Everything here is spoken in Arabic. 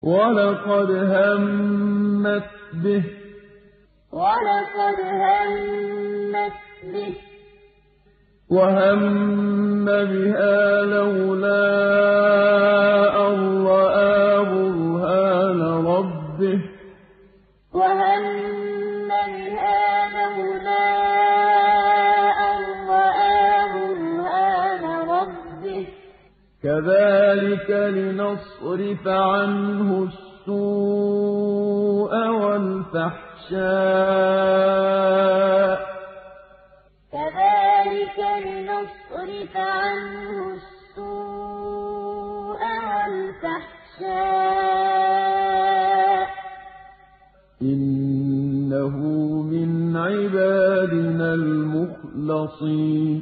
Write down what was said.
وَلَقَدْ هَمَّتْ بِهِ وَهَمَّ بِهَا لَوْلَا أَن رَّأَىٰ بُرْهَانَ رَبِّهِ ۚ كَذَٰلِكَ لِنَصْرِفَ عَنْهُ السُّوءَ وَالْفَحْشَاءَ ۚ إِنَّهُ مِنْ عِبَادِنَا الْمُخْلَصِينَ